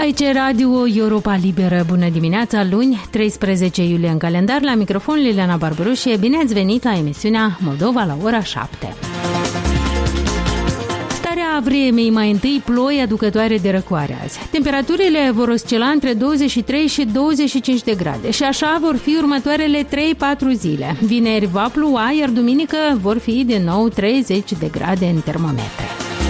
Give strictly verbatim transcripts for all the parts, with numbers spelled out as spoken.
Aici e Radio Europa Liberă. Bună dimineața, luni, treisprezece iulie în calendar. La microfon Liliana Barbaroșie. Bine ați venit la emisiunea Moldova la ora șapte. Starea vremii, mai întâi ploi aducătoare de răcoare azi. Temperaturile vor oscila între douăzeci și trei și douăzeci și cinci de grade și așa vor fi următoarele trei patru zile. Vineri va plua, iar duminică vor fi din nou treizeci de grade în termometre.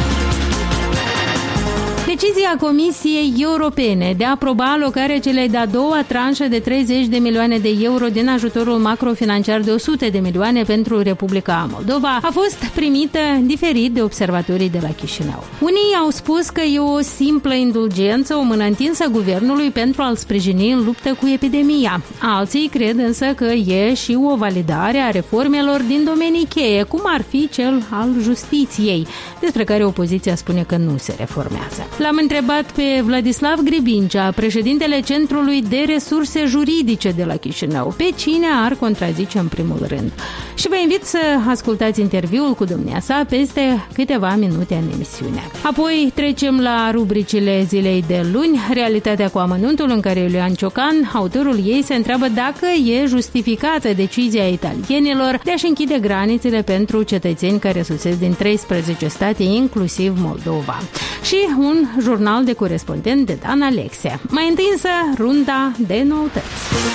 Decizia Comisiei Europene de a aproba alocarea celei de-a doua tranșă de treizeci de milioane de euro din ajutorul macrofinanciar de o sută de milioane pentru Republica Moldova a fost primită diferit de observatorii de la Chișinău. Unii au spus că e o simplă indulgență, o mână întinsă guvernului pentru a-l sprijini în luptă cu epidemia. Alții cred însă că e și o validare a reformelor din domenii cheie, cum ar fi cel al justiției, despre care opoziția spune că nu se reformează. L-am întrebat pe Vladislav Gribincea, președintele Centrului de Resurse Juridice de la Chișinău, pe cine ar contrazice în primul rând. Și vă invit să ascultați interviul cu dumneasa peste câteva minute în emisiune. Apoi trecem la rubricile zilei de luni, Realitatea cu amănuntul, în care Iulian Ciocan, autorul ei, se întreabă dacă e justificată decizia italienilor de a-și închide granițele pentru cetățeni care sosesc din treisprezece state, inclusiv Moldova. Și un jurnal de corespondent de Dan Alexe. Mai întâi însă, runda de noutăți.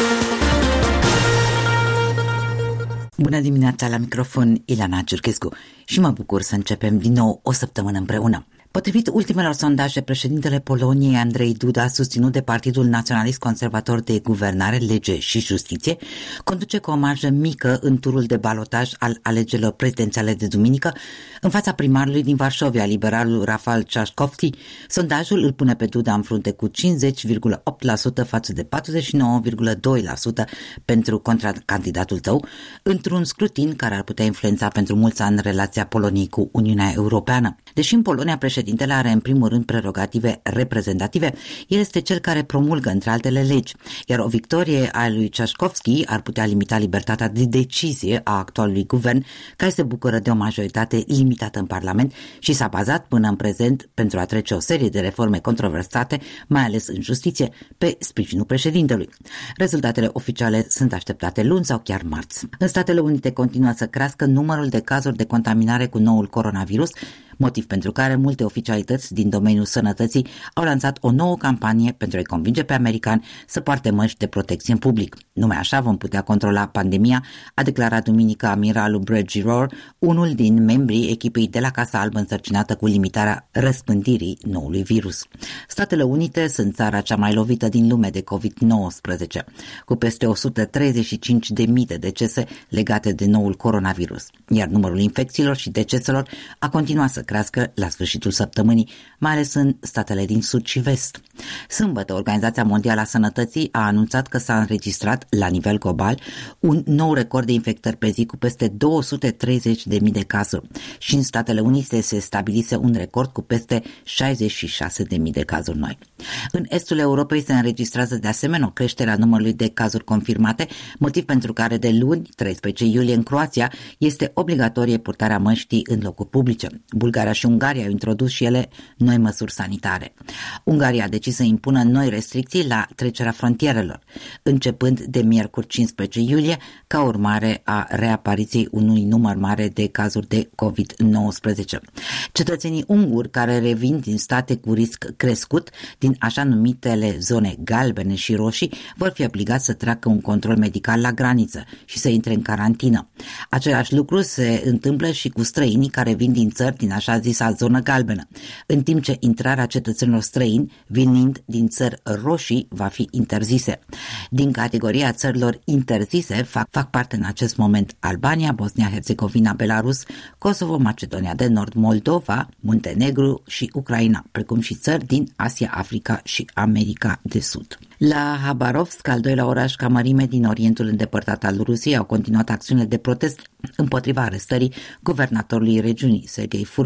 Bună dimineața, la microfon Ilana Ciurchescu și mă bucur să începem din nou o săptămână împreună. Potrivit ultimelor sondaje, președintele Poloniei, Andrei Duda, susținut de Partidul Naționalist Conservator de Guvernare, Lege și Justiție, conduce cu o marjă mică în turul de balotaj al alegerilor prezidențiale de duminică, în fața primarului din Varșovia, liberalul Rafal Trzaskowski. Sondajul îl pune pe Duda în frunte cu cincizeci virgulă opt la sută față de patruzeci și nouă virgulă doi la sută pentru contracandidatul tău, într-un scrutin care ar putea influența pentru mulți ani relația Poloniei cu Uniunea Europeană. Deși în Polonia președintele are în primul rând prerogative reprezentative, el este cel care promulgă între altele legi, iar o victorie a lui Trzaskowski ar putea limita libertatea de decizie a actualului guvern, care se bucură de o majoritate limitată în Parlament și s-a bazat până în prezent, pentru a trece o serie de reforme controversate, mai ales în justiție, pe sprijinul președintelui. Rezultatele oficiale sunt așteptate luni sau chiar marți. În Statele Unite continuă să crească numărul de cazuri de contaminare cu noul coronavirus, motiv pentru care multe oficialități din domeniul sănătății au lansat o nouă campanie pentru a-i convinge pe americani să poarte măști de protecție în public. Numai așa vom putea controla pandemia, a declarat duminică amiralul Brett Giroir, unul din membrii echipei de la Casa Albă însărcinată cu limitarea răspândirii noului virus. Statele Unite sunt țara cea mai lovită din lume de covid nouăsprezece, cu peste o sută treizeci și cinci de mii de decese legate de noul coronavirus, iar numărul infecțiilor și deceselor a continuat să crească la sfârșitul săptămânii, mai ales în statele din sud și vest. Sâmbătă, Organizația Mondială a Sănătății a anunțat că s-a înregistrat, la nivel global, un nou record de infectări pe zi cu peste două sute treizeci de mii de cazuri și în Statele Unite se stabilise un record cu peste șaizeci și șase de mii de cazuri noi. În estul Europei se înregistrează de asemenea o creștere a numărului de cazuri confirmate, motiv pentru care de luni, treisprezece iulie, în Croația este obligatorie purtarea măștii în locuri publice. Bulgaria și Ungaria au introdus și ele noi măsuri sanitare. Ungaria a decis să impună noi restricții la trecerea frontierelor, începând de miercuri cincisprezece iulie, ca urmare a reapariției unui număr mare de cazuri de covid nouăsprezece. Cetățenii unguri care revin din state cu risc crescut, din așa numitele zone galbene și roșii, vor fi obligați să treacă un control medical la graniță și să intre în carantină. Același lucru se întâmplă și cu străinii care vin din țări din așa zisa zonă galbenă, în timp ce intrarea cetățenilor străini venind din țări roșii va fi interzise. Din categoria țărilor interzise fac, fac parte în acest moment Albania, Bosnia-Herzegovina, Belarus, Kosovo, Macedonia de Nord, Moldova, Muntenegru și Ucraina, precum și țări din Asia, Africa și America de Sud. La Habarovsk, al doilea oraș ca mărime din Orientul îndepărtat al Rusiei, au continuat acțiunile de protest împotriva arestării guvernatorului regiunii, Serghei Furgal.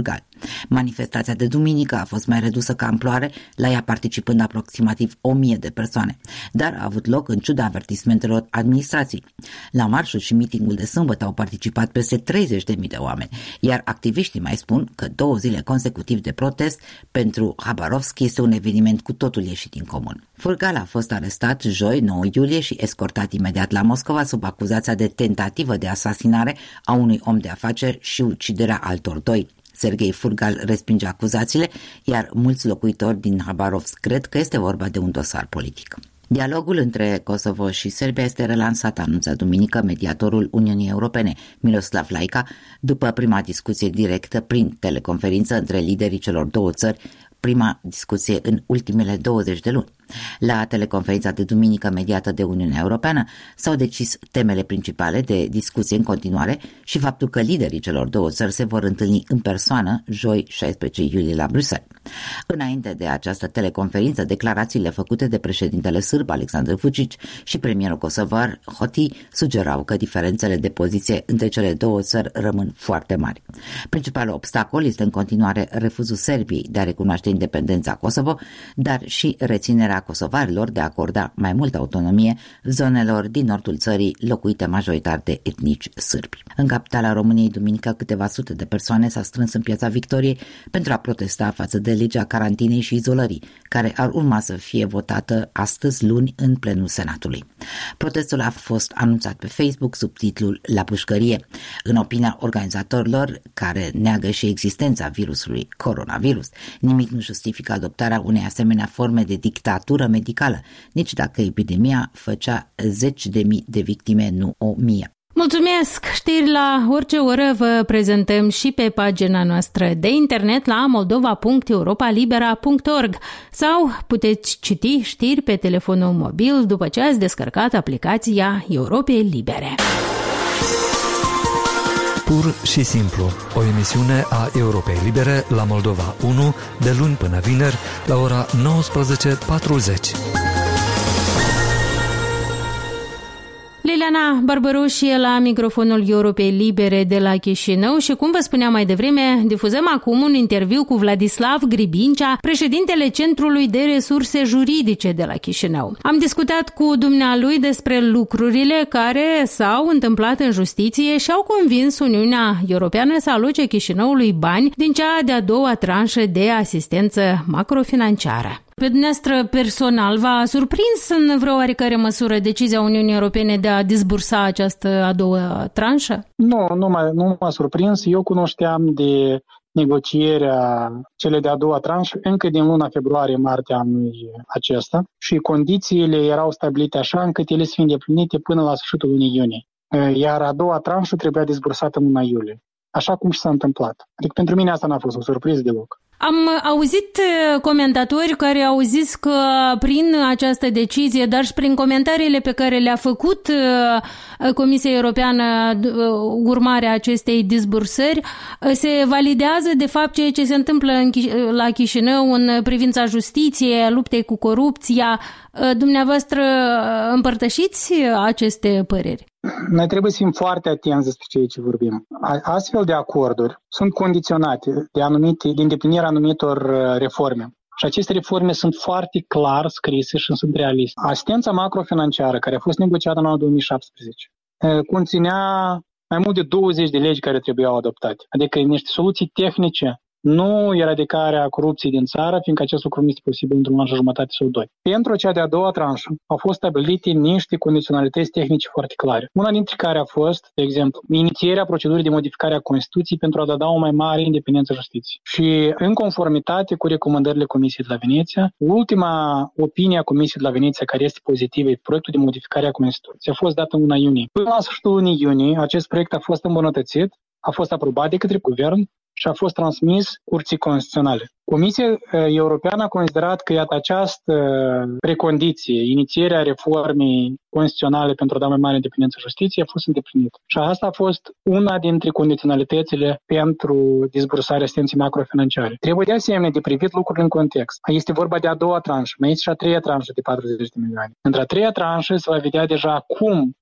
Manifestația de duminică a fost mai redusă ca amploare, la ea participând aproximativ o mie de persoane, dar a avut loc în ciuda avertismentelor administrației. La marșul și mitingul de sâmbătă au participat peste treizeci de mii de oameni, iar activiștii mai spun că două zile consecutiv de protest pentru Habarovski este un eveniment cu totul ieșit din comun. Furgal a fost arestat joi, nouă iulie, și escortat imediat la Moscova sub acuzația de tentativă de asasinare a unui om de afaceri și uciderea altor doi. Serghei Furgal respinge acuzațiile, iar mulți locuitori din Habarovsk cred că este vorba de un dosar politic. Dialogul între Kosovo și Serbia este relansat, anunță duminică mediatorul Uniunii Europene, Miroslav Laica, după prima discuție directă prin teleconferință între liderii celor două țări, prima discuție în ultimele douăzeci de luni. La teleconferința de duminică mediată de Uniunea Europeană s-au decis temele principale de discuție în continuare și faptul că liderii celor două țări se vor întâlni în persoană joi șaisprezece iulie la Bruxelles. Înainte de această teleconferință, declarațiile făcute de președintele sârb Alexandru Vučić și premierul kosovar Hoti sugerau că diferențele de poziție între cele două țări rămân foarte mari. Principalul obstacol este în continuare refuzul Serbiei de a recunoaște independența Kosovo, dar și reținerea kosovarilor de a acorda mai multă autonomie zonelor din nordul țării locuite majoritar de etnici sârbi. În capitala României, duminică, câteva sute de persoane s-au strâns în Piața Victoriei pentru a protesta față de legea carantinei și izolării, care ar urma să fie votată astăzi, luni, în plenul Senatului. Protestul a fost anunțat pe Facebook sub titlul La pușcărie. În opinia organizatorilor, care neagă și existența virusului coronavirus, nimic nu justifică adoptarea unei asemenea forme de dictatură medicală, nici dacă epidemia făcea zeci de mii de victime, nu o mie. Mulțumesc! Știri la orice oră vă prezentăm și pe pagina noastră de internet la moldova punct europa libera punct org sau puteți citi știri pe telefonul mobil după ce ați descărcat aplicația Europei Libere. Pur și simplu, o emisiune a Europei Libere la Moldova unu, de luni până vineri, la ora nouăsprezece patruzeci. Liliana Barbaroșie la microfonul Europei Libere de la Chișinău și, cum vă spuneam mai devreme, difuzăm acum un interviu cu Vladislav Gribincea, președintele Centrului de Resurse Juridice de la Chișinău. Am discutat cu dumnealui despre lucrurile care s-au întâmplat în justiție și au convins Uniunea Europeană să aloce Chișinăului bani din cea de-a doua tranșă de asistență macrofinanciară. Pe dumneavoastră personal v-a surprins în vreo oarecare măsură decizia Uniunii Europene de a disbursa această a doua tranșă? Nu, nu m-a, nu m-a surprins. Eu cunoșteam de negocierea cele de-a doua tranșă încă din luna februarie-martie anului acesta și condițiile erau stabilite așa încât ele să fie îndeplinite până la sfârșitul lunii iunie. Iar a doua tranșă trebuia disbursată în luna iulie. Așa cum și s-a întâmplat. Adică pentru mine asta n-a fost o surpriză deloc. Am auzit comentatori care au zis că prin această decizie, dar și prin comentariile pe care le-a făcut Comisia Europeană urmarea acestei disbursări, se validează de fapt ceea ce se întâmplă la Chișinău în privința justiției, luptei cu corupția. Dumneavoastră împărtășiți aceste păreri? Noi trebuie să fim foarte atenți despre ceea ce vorbim. Astfel de acorduri sunt condiționate de, anumite, de îndeplinirea anumitor reforme. Și aceste reforme sunt foarte clar scrise și sunt realiste. Asistența macrofinanciară, care a fost negociată în anul două mii șaptesprezece, conținea mai mult de douăzeci de legi care trebuiau adoptate. Adică niște soluții tehnice, nu eradicarea corupției din țară, fiindcă acest lucru nu este posibil într-un an și jumătate sau doi. Pentru cea de-a doua tranșă au fost stabilite niște condiționalități tehnice foarte clare. Una dintre care a fost, de exemplu, inițierea procedurii de modificare a Constituției pentru a da o mai mare independență justiției. Și în conformitate cu recomandările Comisiei de la Veneția, ultima opinie a Comisiei de la Veneția care este pozitivă e proiectul de modificare a Constituției. A fost dată în luna iunie. Până la sfârșitul lunii iunie, acest proiect a fost îmbunătățit, a fost aprobat de către guvern și a fost transmis Curții Constituționale. Comisia Europeană a considerat că iată această precondiție, inițierea reformei constituționale pentru a da mai mare independență justiției, a fost îndeplinită. Și asta a fost una dintre condiționalitățile pentru disbursarea asistenței macrofinanciare. Trebuie de asemenea de privit lucrurile în context. Este vorba de a doua tranșă, mai este și a treia tranșă de patruzeci de milioane. Între a treia tranșă se va vedea deja cum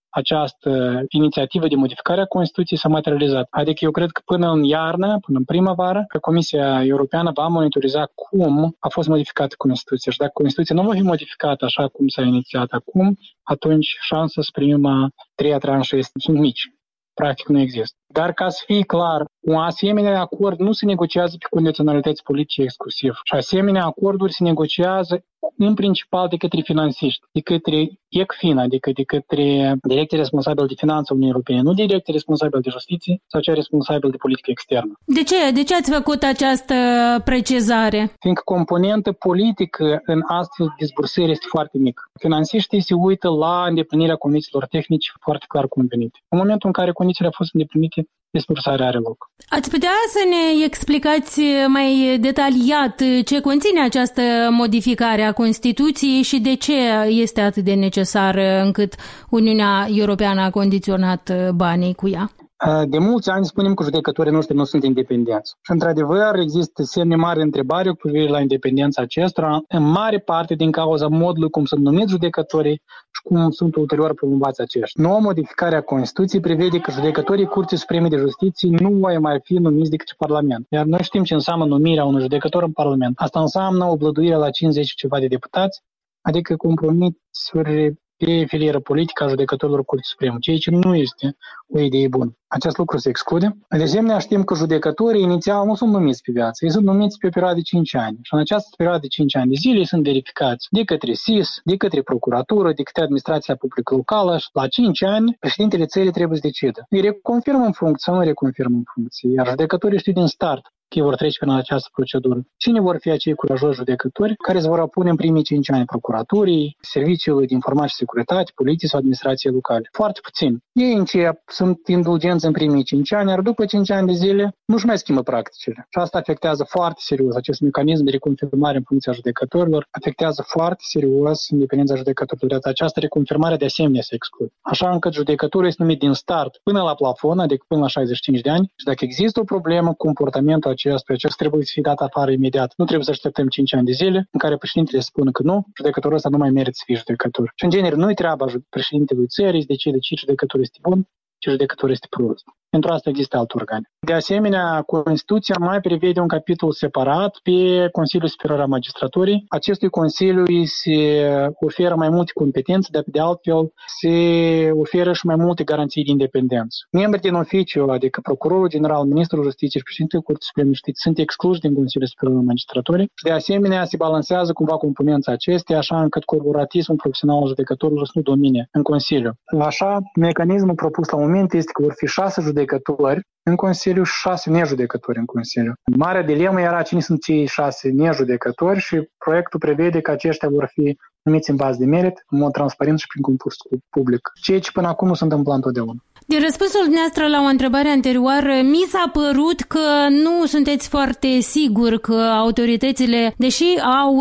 această inițiativă de modificare a Constituției s-a materializat. Adică eu cred că până în iarnă, până în primăvară, Comisia Europeană va monitoriza cum a fost modificată Constituția. Și dacă Constituția nu va fi modificată așa cum s-a inițiat acum, atunci șansa să primim a treia tranșă sunt mici. Practic nu există. Dar ca să fie clar, un asemenea acord nu se negociază pe condiționalități politice exclusiv. Și asemenea acorduri se negociază în principal de către finanțiști, de către ECFIN, adică de către direcții responsabili de finanțe Uniunii Europene, nu direcții responsabili de justiție sau cei responsabili de politică externă. De ce? De ce ați făcut această precizare? Fiindcă componentă politică în astfel de dezbursări este foarte mică. Finanțiștii se uită la îndeplinirea condițiilor tehnice foarte clar convenite. În momentul în care condițiile au fost îndeplinite, disbursarea are loc. Ați putea să ne explicați mai detaliat ce conține această modificare a Constituției și de ce este atât de necesară încât Uniunea Europeană a condiționat banii cu ea? De mulți ani spunem că judecătorii noștri nu sunt independenți. Și într-adevăr există semne mari de întrebare cu privire la independența acestora, în mare parte din cauza modului cum sunt numiți judecătorii și cum sunt ulterior promovați aceștia. Noua modificare a Constituției prevede că judecătorii Curții Supreme de Justiție nu vor mai fi numiți de către Parlament. Iar noi știm ce înseamnă numirea unui judecător în Parlament. Asta înseamnă o blăduire la cincizeci ceva de deputați, adică compromisuri pe filieră politică a judecătorilor Curții Supreme, ceea ce nu este o idee bună. Acest lucru se exclude. De asemenea, știm că judecătorii inițial nu sunt numiți pe viață, ei sunt numiți pe o perioadă de cinci ani. Și în această perioadă de cinci ani de zile sunt verificați de către S I S, de către procuratură, de către administrația publică locală și la cinci ani președintele țării trebuie să decidă. Îi reconfirmă în funcție sau nu reconfirmă în funcție, iar judecătorii știu din start că vor trece prin această procedură. Cine vor fi acei curajoși judecători care se vor opune în primii cinci ani procuraturii, serviciului de informație și securitate, poliție sau administrație locale? Foarte puțin. Ei încep, sunt indulgenți în primii cinci ani, iar după cinci ani de zile nu-și mai schimbă practicile. Și asta afectează foarte serios acest mecanism de reconfirmare în funcția judecătorilor, afectează foarte serios independența judecătorilor. Această reconfirmare de asemenea se exclude. Așa încât judecătorul este numit din start până la plafon, adică până la șaizeci și cinci de ani, și dacă există o problemă, comportamentul acesta, acesta trebuie să fie dat afară imediat. Nu trebuie să așteptăm cinci ani de zile în care președintele spune că nu, judecătorul ăsta nu mai merită să fie judecător. Și în genere nu-i treaba președintelui țării să decide ce judecător este bun, ce judecător este prost. Pentru asta există alte organe. De asemenea, Constituția mai prevede un capitol separat pe Consiliul Superior al Magistraturii. Acestui Consiliu îi se oferă mai multe competențe, dar pe de altfel se oferă și mai multe garanții de independență. Membrii din oficiu, adică Procurorul General, Ministrul Justiției și Președintele Curții Supreme de Justiție, sunt excluși din Consiliul Superior al Magistraturii și de asemenea se balansează cumva componența acesteia, așa încât corporatismul profesional al judecătorilor să nu domine în Consiliu. Așa, mecanismul propus la moment este că vor fi șase judecători judecători în Consiliu și șase nejudecători în Consiliu. Marea dilemă era cine sunt cei șase nejudecători și proiectul prevede că aceștia vor fi numiți în bază de merit, în mod transparent și prin concurs public. Ceea ce până acum nu se întâmplă întotdeauna. Din răspunsul dumneavoastră la o întrebare anterioară, mi s-a părut că nu sunteți foarte siguri că autoritățile, deși au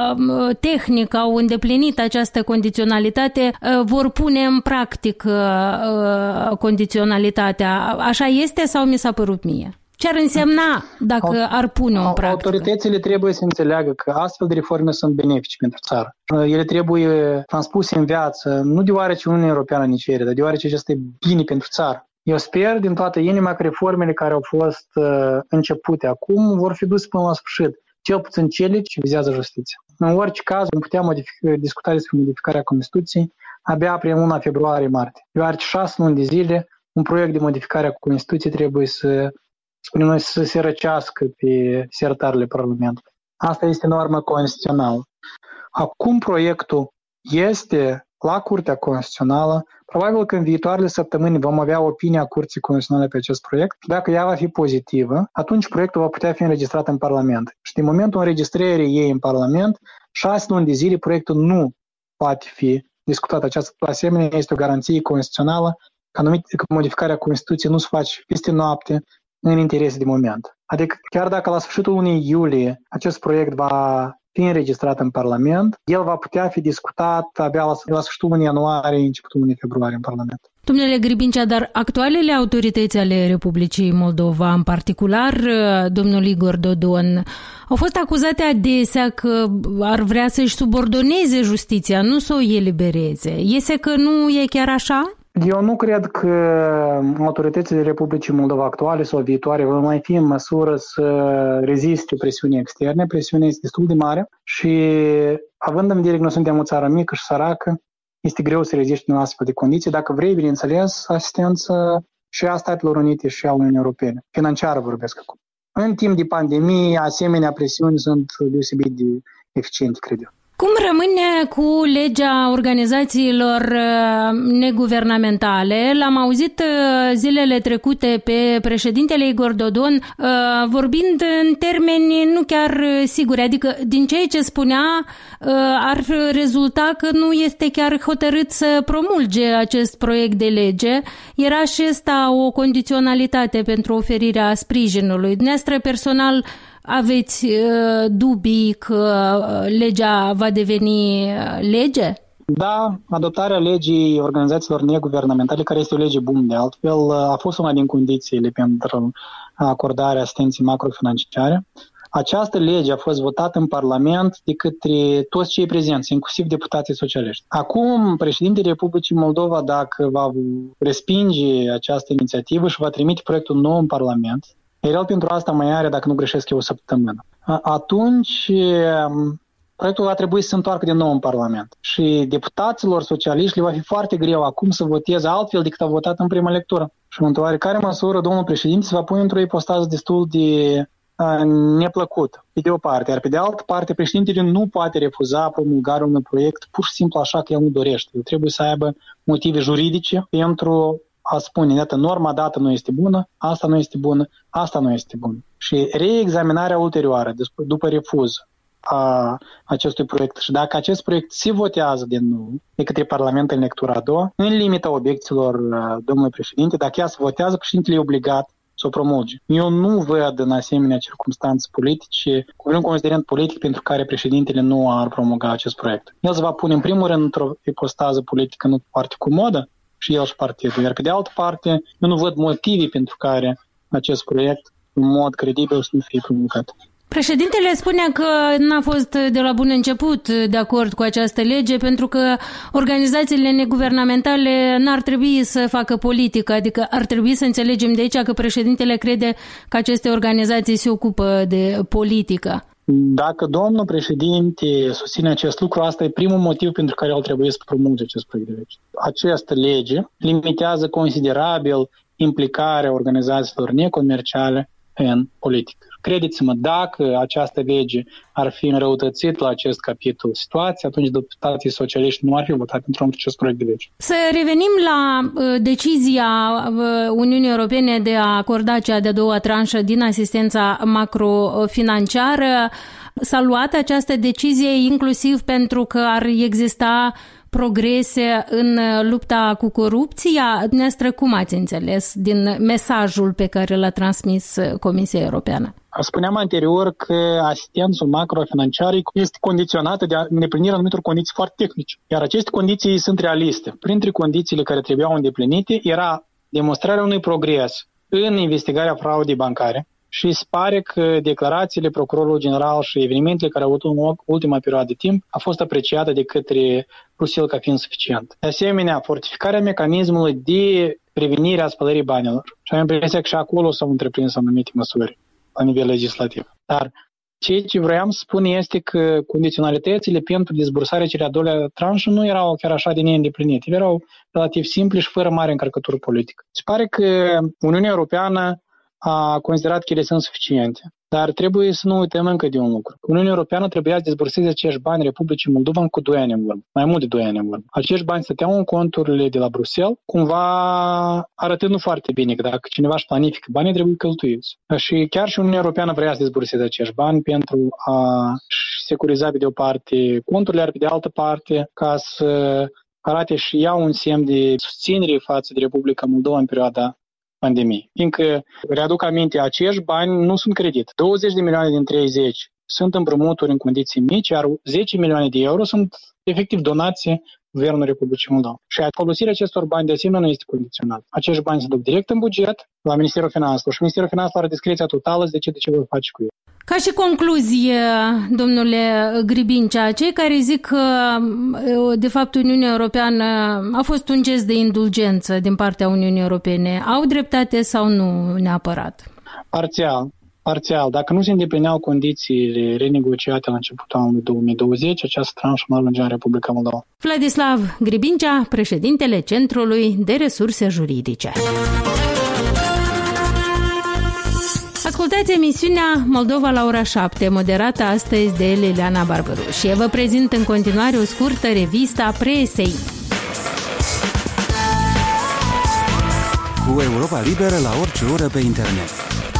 tehnic, au îndeplinit această condiționalitate, vor pune în practică condiționalitatea. Așa este sau mi s-a părut mie? Ce ar însemna dacă ar pune-o în practică? Autoritățile trebuie să înțeleagă că astfel de reforme sunt benefice pentru țară. Ele trebuie transpuse în viață, nu deoarece Uniunea Europeană ne cere, dar deoarece acesta e bine pentru țară. Eu sper din toată inima că reformele care au fost uh, începute acum vor fi duse până la sfârșit, cel puțin cele ce vizează justiția. În orice caz, vom putea modific- discuta despre modificarea Constituției abia prin luna februarie-martie. Deoarece șase luni de zile, un proiect de modificare a Constituției trebuie să spunem noi, să se răcească pe sertarele Parlamentului. Asta este norma constituțională. Acum proiectul este la Curtea Constituțională. Probabil că în viitoarele săptămâni vom avea opinia Curții Constituționale pe acest proiect. Dacă ea va fi pozitivă, atunci proiectul va putea fi înregistrat în Parlament. Și din momentul înregistrării ei în Parlament, șase luni de zile proiectul nu poate fi discutat. Această asemenea este o garanție constituțională că modificarea Constituției nu se face peste noapte, în interes de moment. Adică chiar dacă la sfârșitul lunii iulie acest proiect va fi înregistrat în Parlament, el va putea fi discutat abia la, la sfârșitul lunii ianuarie, începutul lunii februarie în Parlament. Domnule Gribincea, dar actualele autorități ale Republicii Moldova, în particular domnul Igor Dodon, au fost acuzate adesea că ar vrea să-și subordoneze justiția, nu să o elibereze. Iese că nu e chiar așa? Eu nu cred că autoritățile Republicii Moldova actuale sau viitoare vor mai fi în măsură să reziste presiunii externe. Presiunea este destul de mare și, având în vedere că noi suntem o țară mică și săracă, este greu să reziști în astfel de condiții. Dacă vrei, bineînțeles, asistență și a Statelor Unite și a Uniunii Europene. Financiară vorbesc acum. În timp de pandemie, asemenea presiuni sunt deosebit de eficiente, cred eu. Cum rămâne cu legea organizațiilor neguvernamentale? L-am auzit zilele trecute pe președintele Igor Dodon vorbind în termeni nu chiar siguri, adică din ceea ce spunea ar rezulta că nu este chiar hotărât să promulge acest proiect de lege. Era și asta o condiționalitate pentru oferirea sprijinului. Dumneavoastră personal aveți uh, dubii că legea va deveni lege? Da, adoptarea legii organizațiilor neguvernamentale, care este o lege bună de altfel, a fost una din condițiile pentru acordarea asistenței macrofinanciare. Această lege a fost votată în Parlament de către toți cei prezenți, inclusiv deputații socialiști. Acum, președintele Republicii Moldova, dacă va respinge această inițiativă și va trimite proiectul nou în Parlament, iar el pentru asta mai are, dacă nu greșesc eu, o săptămână. Atunci, proiectul va trebui să se întoarcă din nou în Parlament. Și deputaților socialiști le va fi foarte greu acum să voteze altfel decât a votat în prima lectură. Și în oarecare măsură, domnul președinte se va pune într-o ipostază destul de uh, neplăcută, pe de o parte. Iar pe de altă parte, președintele nu poate refuza promulgarea unui proiect pur și simplu așa că el nu dorește. El trebuie să aibă motive juridice pentru a spune, iată, norma dată nu este bună, asta nu este bună, asta nu este bună. Și reexaminarea ulterioară, după refuz a acestui proiect și dacă acest proiect se votează din nou de către Parlamentul în lectura a doua, în limita obiecțiilor domnului președinte, dacă ea se votează, președintele e obligat să o promulge. Eu nu văd în asemenea circumstanțe politice un considerent politic pentru care președintele nu ar promulga acest proiect. El se va pune în primul rând într-o ipostază politică nu foarte comodă, și el și partidul. Iar pe de altă parte, eu nu văd motive pentru care acest proiect, în mod credibil, să nu fie promulgat. Președintele spunea că n-a fost de la bun început de acord cu această lege pentru că organizațiile neguvernamentale n-ar trebui să facă politică, adică ar trebui să înțelegem de aici că președintele crede că aceste organizații se ocupă de politică. Dacă domnul președinte susține acest lucru, asta e primul motiv pentru care el trebuie să promulge acest proiect de lege. Această lege limitează considerabil implicarea organizațiilor necomerciale în politică. Credeți-mă, dacă această lege ar fi înrăutățit la acest capitol situație, atunci deputații socialiști nu ar fi votat pentru acest proiect de lege. Să revenim la decizia Uniunii Europene de a acorda cea de-a doua tranșă din asistența macrofinanciară. S-a luat această decizie inclusiv pentru că ar exista progrese în lupta cu corupția. Dumneavoastră, cum ați înțeles din mesajul pe care l-a transmis Comisia Europeană? Spuneam anterior că asistența macrofinanciară este condiționată de îndeplinirea anumitor condiții foarte tehnice, iar aceste condiții sunt realiste. Printre condițiile care trebuiau îndeplinite era demonstrarea unui progres în investigarea fraudei bancare, și se pare că declarațiile procurorului general și evenimentele care au avut în ultima perioadă de timp a fost apreciată de către Bruxelles ca fiind suficient. De asemenea, fortificarea mecanismului de prevenire a spălării banilor. Și am impresia că și acolo s-au întreprins anumite măsuri la nivel legislativ. Dar ceea ce vreau să spun este că condiționalitățile pentru dezbursarea celei a doua tranșă nu erau chiar așa de neîndeplinite. Erau relativ simple și fără mare încărcătură politică. Se pare că Uniunea Europeană a considerat că ele sunt suficiente. Dar trebuie să nu uităm încă de un lucru. Uniunea Europeană trebuia să dezburseze acești bani Republicii Moldova cu doi ani în urmă, mai mult de doi ani în urmă. Acești bani stăteau în conturile de la Bruxelles, cumva arătând foarte bine că dacă cineva își planifică banii, trebuie cheltuiți. Și chiar și Uniunea Europeană vrea să dezburseze acești bani pentru a securiza pe de o parte conturile, iar pe de altă parte ca să arate și ea un semn de susținere față de Republica Moldova în perioada pandemiei. Fiindcă, readuc aminte, acești bani nu sunt credit. douăzeci de milioane din treizeci sunt împrumuturi în condiții mici, iar zece milioane de euro sunt efectiv donații Guvernului Republicii Moldova. Și folosirea acestor bani de asemenea nu este condiționat. Acești bani se duc direct în buget la Ministerul Finanțelor și Ministerul Finanțelor are discreția totală să decide ce vor face cu ei. Ca și concluzie, domnule Gribincea, cei care zic că, de fapt, Uniunea Europeană a fost un gest de indulgență din partea Uniunii Europene, au dreptate sau nu neapărat? Parțial. Parțial. Dacă nu se îndeplineau condițiile renegociate la începutul anului două mii douăzeci, această tranșă nu ajungea în Republica Moldova. Vladislav Gribincea, președintele Centrului de Resurse Juridice. Ascultați emisiunea Moldova la ora șapte, moderată astăzi de Liliana Barbaroș. Eu vă prezint în continuare o scurtă revistă a presei. Cu Europa Liberă la orice oră pe internet.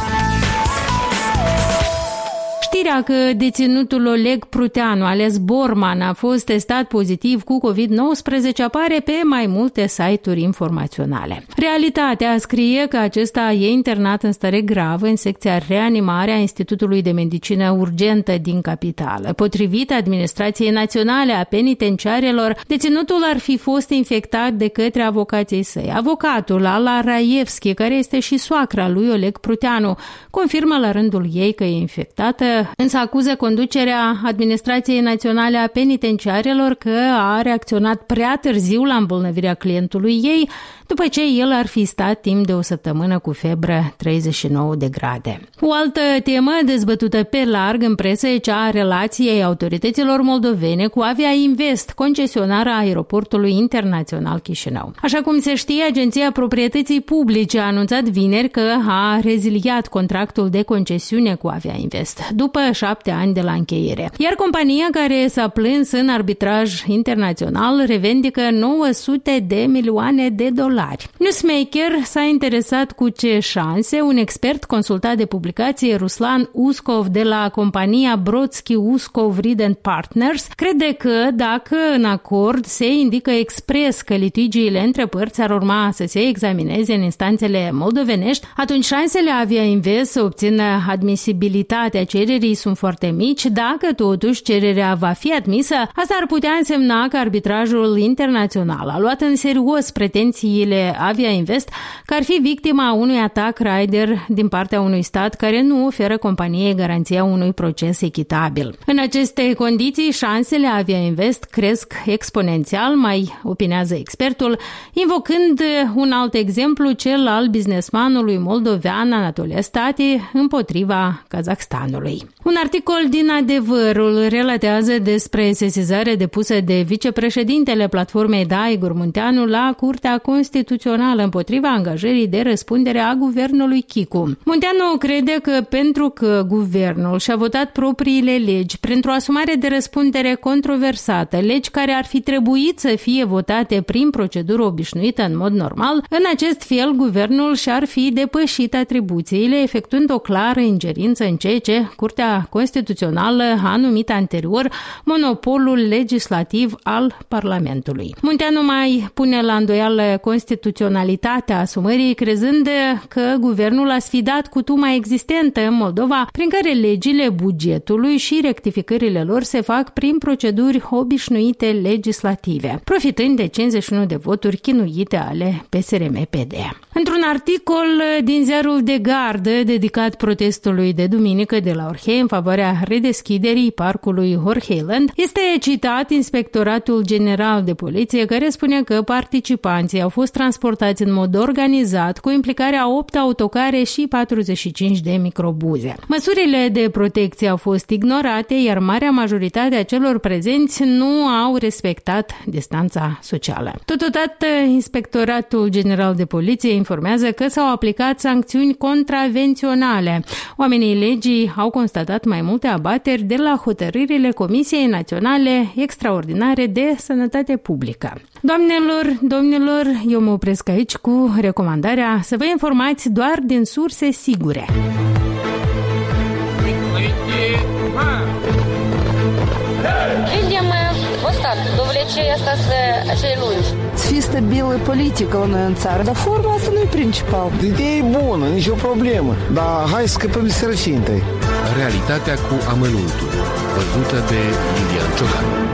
Știrea că deținutul Oleg Pruteanu, ales Borman, a fost testat pozitiv cu covid nouăsprezece apare pe mai multe site-uri informaționale. Realitatea scrie că acesta e internat în stare gravă în secția reanimare a Institutului de Medicină Urgentă din capitală. Potrivit Administrației Naționale a Penitenciarelor, deținutul ar fi fost infectat de către avocații săi. Avocatul Ala Raevski, care este și soacra lui Oleg Pruteanu, confirmă la rândul ei că e infectată, însă acuză conducerea Administrației Naționale a Penitenciarelor că a reacționat prea târziu la îmbolnăvirea clientului ei, după ce el ar fi stat timp de o săptămână cu febră treizeci și nouă de grade. O altă temă dezbătută pe larg în presă e cea a relației autorităților moldovene cu Avia Invest, concesionarea aeroportului internațional Chișinău. Așa cum se știe, Agenția Proprietății Publice a anunțat vineri că a reziliat contractul de concesiune cu Avia Invest, după șapte ani de la încheiere. Iar compania care s-a plâns în arbitraj internațional revendică nouă sute de milioane de dolari. Newsmaker s-a interesat cu ce șanse un expert consultat de publicație, Ruslan Uskov, de la compania Brodsky Uskov Reed and Partners, crede că dacă în acord se indică expres că litigiile între părți ar urma să se examineze în instanțele moldovenești, atunci șansele Avia Invest să obțină admisibilitatea cererii sunt foarte mici. Dacă totuși cererea va fi admisă, asta ar putea însemna că arbitrajul internațional a luat în serios pretențiile Avia Invest că ar fi victima unui atac raider din partea unui stat care nu oferă companiei garanția unui proces echitabil. În aceste condiții, șansele Avia Invest cresc exponențial, mai opinează expertul, invocând un alt exemplu, cel al businessmanului moldovean Anatole Stati împotriva Kazahstanului. Un articol din Adevărul relatează despre sesizare depusă de vicepreședintele platformei D A, Igor Munteanu, la Curtea Constituțională împotriva angajării de răspundere a guvernului Chicu. Munteanu crede că pentru că guvernul și-a votat propriile legi pentru o asumare de răspundere controversată, legi care ar fi trebuit să fie votate prin procedură obișnuită în mod normal, în acest fel guvernul și-ar fi depășit atribuțiile, efectuând o clară ingerință în ceea ce Curtea Constituțională a numit anterior monopolul legislativ al Parlamentului. Munteanu mai pune la îndoială constituționalitatea asumării, crezând că guvernul a sfidat cutuma existentă în Moldova, prin care legile bugetului și rectificările lor se fac prin proceduri obișnuite legislative, profitând de cincizeci și unu de voturi chinuite ale P S R M P D. Într-un articol din ziarul De Gardă dedicat protestului de duminică de la Orhei în favoarea redeschiderii parcului Orheiland, este citat Inspectoratul General de Poliție, care spune că participanții au fost transportați în mod organizat cu implicarea opt autocare și patruzeci și cinci de microbuze. Măsurile de protecție au fost ignorate, iar marea majoritate a celor prezenți nu au respectat distanța socială. Totodată, Inspectoratul General de Poliție informează că s-au aplicat sancțiuni contravenționale. Oamenii legii au constatat mai multe abateri de la hotărârile Comisiei Naționale Extraordinare de Sănătate Publică. Doamnelor, domnilor, eu mă opresc aici cu recomandarea să vă informați doar din surse sigure. Видим устав, довлечение остаться acei lungi. Să fie stabilă politică la noi în țară, dar forma asta nu e principal. Ideea e bună, nicio problemă, dar hai să scăpăm de sărăcie întâi. Realitatea cu amănuntul, văzută de Lilian Ciocan.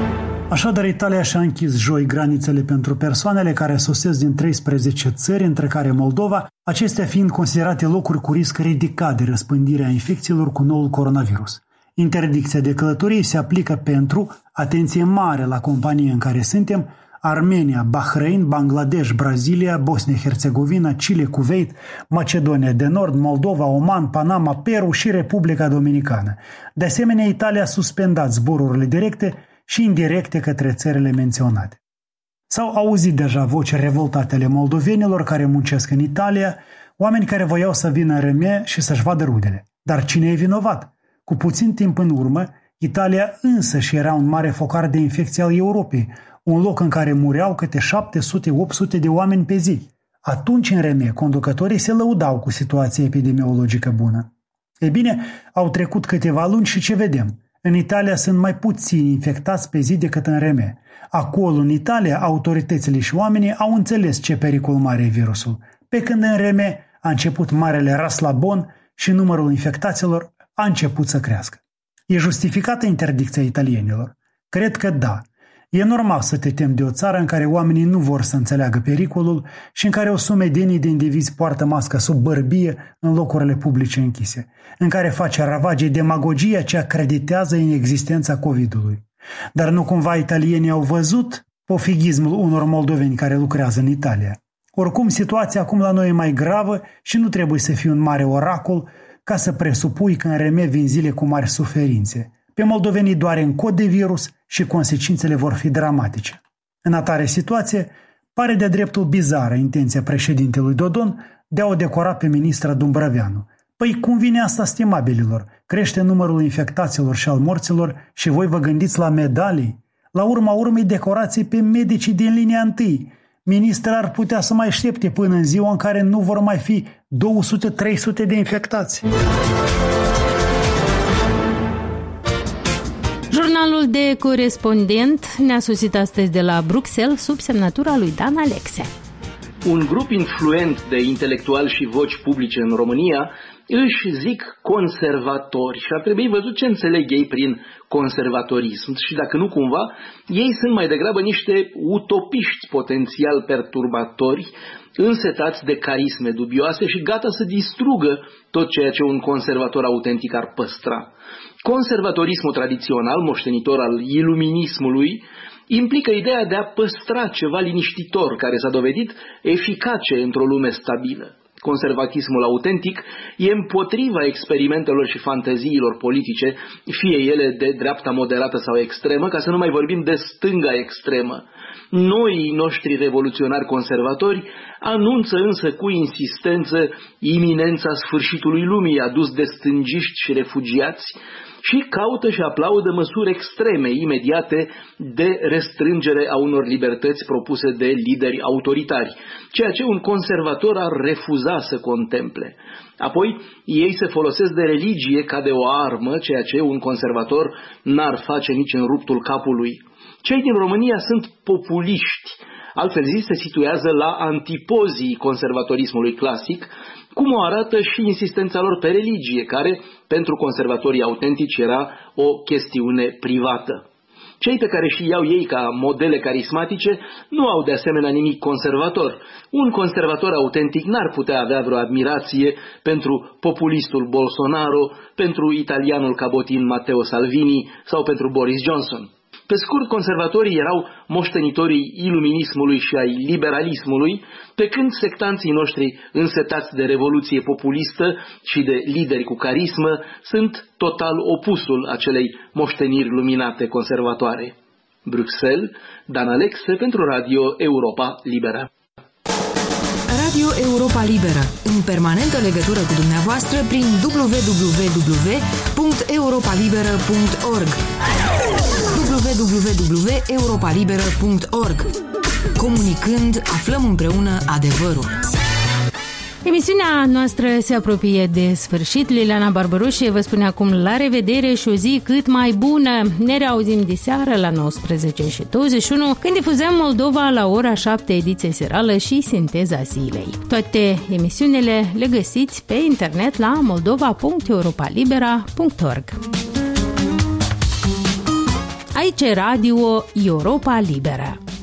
Așadar, Italia și-a închis joi granițele pentru persoanele care sosesc din treisprezece țări, între care Moldova, acestea fiind considerate locuri cu risc ridicat de răspândirea infecțiilor cu noul coronavirus. Interdicția de călătorie se aplică pentru, atenție mare la companie în care suntem, Armenia, Bahrain, Bangladesh, Brazilia, Bosnia-Herzegovina, Chile, Kuwait, Macedonia de Nord, Moldova, Oman, Panama, Peru și Republica Dominicană. De asemenea, Italia a suspendat zborurile directe și indirecte către țările menționate. S-au auzit deja voci revoltate ale moldovenilor care muncesc în Italia, oameni care voiau să vină în Reme și să-și vadă rudele. Dar cine e vinovat? Cu puțin timp în urmă, Italia însăși era un mare focar de infecție al Europei, un loc în care mureau câte șapte sute - opt sute de oameni pe zi. Atunci în Reme, conducătorii se lăudau cu situația epidemiologică bună. Ei bine, au trecut câteva luni și ce vedem? În Italia sunt mai puțini infectați pe zi decât în Reme. Acolo, în Italia, autoritățile și oamenii au înțeles ce pericol mare e virusul, pe când în Reme a început marele raslabon și numărul infectaților a început să crească. E justificată interdicția italienilor? Cred că da. E normal să te temi de o țară în care oamenii nu vor să înțeleagă pericolul și în care o sumedenie de indivizi poartă mască sub bărbie în locurile publice închise, în care face ravagii demagogia ce acreditează inexistența COVID-ului. Dar nu cumva italienii au văzut pofigismul unor moldoveni care lucrează în Italia? Oricum, situația acum la noi e mai gravă și nu trebuie să fii un mare oracol ca să presupui că în Reme vin zile cu mari suferințe. Pe moldovenii doare în cod de virus și consecințele vor fi dramatice. În atare situație, pare de dreptul bizară intenția președintelui Dodon de a o decora pe ministra Dumbrăveanu. Păi cum vine asta, stimabililor? Crește numărul infectaților și al morților și voi vă gândiți la medalii? La urma urmei decorații pe medicii din linia întâi. Ministra ar putea să mai aștepte până în ziua în care nu vor mai fi două sute - trei sute de infectați. Jurnalul de corespondent ne-a sosit astăzi de la Bruxelles sub semnătura lui Dan Alexe. Un grup influent de intelectuali și voci publice în România își zic conservatori și ar trebui văzut ce înțeleg ei prin conservatorism și dacă nu cumva, ei sunt mai degrabă niște utopiști potențial perturbatori, însetați de carisme dubioase și gata să distrugă tot ceea ce un conservator autentic ar păstra. Conservatorismul tradițional, moștenitor al iluminismului, implică ideea de a păstra ceva liniștitor care s-a dovedit eficace într-o lume stabilă. Conservatismul autentic e împotriva experimentelor și fanteziilor politice, fie ele de dreapta moderată sau extremă, ca să nu mai vorbim de stânga extremă. Noii noștri revoluționari conservatori anunță însă cu insistență iminența sfârșitului lumii adus de stângiști și refugiați și caută și aplaudă măsuri extreme, imediate, de restrângere a unor libertăți propuse de lideri autoritari, ceea ce un conservator ar refuza să contemple. Apoi, ei se folosesc de religie ca de o armă, ceea ce un conservator n-ar face nici în ruptul capului. Cei din România sunt populiști, altfel zis se situează la antipozii conservatorismului clasic, cum o arată și insistența lor pe religie, care, pentru conservatorii autentici, era o chestiune privată. Cei pe care și iau ei ca modele carismatice nu au de asemenea nimic conservator. Un conservator autentic n-ar putea avea vreo admirație pentru populistul Bolsonaro, pentru italianul cabotin Matteo Salvini sau pentru Boris Johnson. Pe scurt, conservatorii erau moștenitorii iluminismului și ai liberalismului, pe când sectanții noștri însetați de revoluție populistă și de lideri cu carismă sunt total opusul acelei moșteniri luminate conservatoare. Bruxelles, Dan Alexe pentru Radio Europa Liberă. Radio Europa Liberă, în permanentă legătură cu dumneavoastră prin w w w punct europa liberă punct org. w w w punct europa liberă punct org. Comunicând, aflăm împreună adevărul. Emisiunea noastră se apropie de sfârșit. Liliana Barbaroșie vă spune acum la revedere și o zi cât mai bună. Ne reauzim diseară la nouăsprezece și douăzeci și unu, când difuzăm Moldova la ora șapte, ediție serală și Sinteza zilei. Toate emisiunile le găsiți pe internet la moldova punct europa libera punct org. Aici Radio Europa Liberă.